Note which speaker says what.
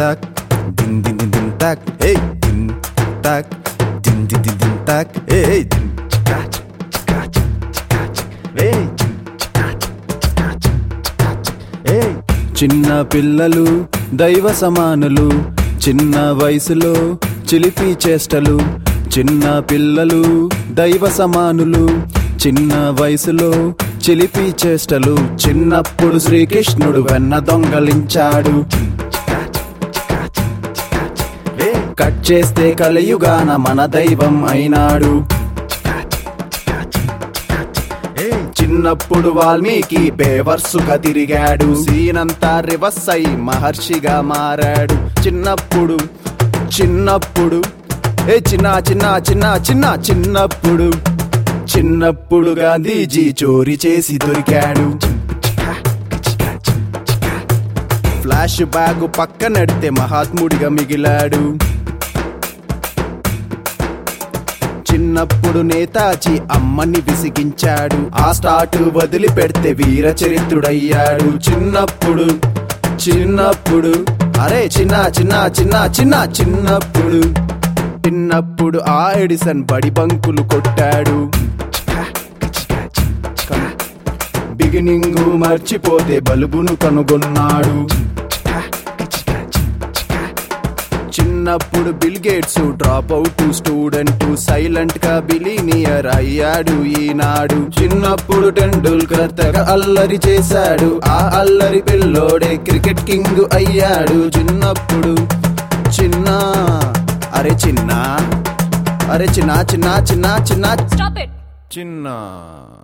Speaker 1: tac, din din din din tac, hey, din tac, din din din din tac, hey, din tac, tac, tac, hey, din tac, tac, tac, hey. చిన్న పిల్లలు దైవ సమానులు, చిన్న వయసులో చిలిపి చేష్టలు. చిన్న పిల్లలు దైవ సమానులు, చిన్న వయసులో చిలిపి చేష్టలు. చిన్నప్పుడు శ్రీకృష్ణుడు వెన్న దొంగలించాడు, కట్ చేస్తే కలియుగాన మన దైవం అయినాడు. చిన్నప్పుడు వాల్మీకి బేవర్సుగా తిరిగాడు, సీనంతా రివర్స్ అయి మహర్షిగా మారాడు. చిన్నప్పుడు చిన్నప్పుడు చిన్న చిన్న చిన్న చిన్న చిన్నప్పుడు చిన్నప్పుడు గాంధీజీ చోరీ చేసి దొరికాడు. ఫ్లాష్ బ్యాగ్ పక్కనెడితే మహాత్ముడిగా మిగిలాడు. చిన్నప్పుడు నేతాజీ అమ్మని విసిగించాడు, ఆ స్టార్ట్ వదిలి పెడితే వీర చరిత్రుడయ్యాడు. చిన్నప్పుడు చిన్నప్పుడు అరే చిన్న చిన్న చిన్న చిన్న చిన్నప్పుడు చిన్నప్పుడు ఆ ఎడిసన్ బడి బంకులు కొట్టాడు. బిగినింగ్ మర్చిపోతే బల్బును కనుగొన్నాడు. చిన్నప్పుడు Bill Gates drop out student, silent గా బిలీనియర్ అయ్యాడు ఈనాడు. చిన్నప్పుడు టెండూల్కర్ తెగ అల్లరి చేశాడు, ఆ అల్లరి పిల్లోడే క్రికెట్ కింగ్ అయ్యాడు. చిన్నప్పుడు చిన్న అరే చిన్న అరే చిన్న చిన్న చిన్న చిన్న
Speaker 2: Stop it!
Speaker 1: చిన్న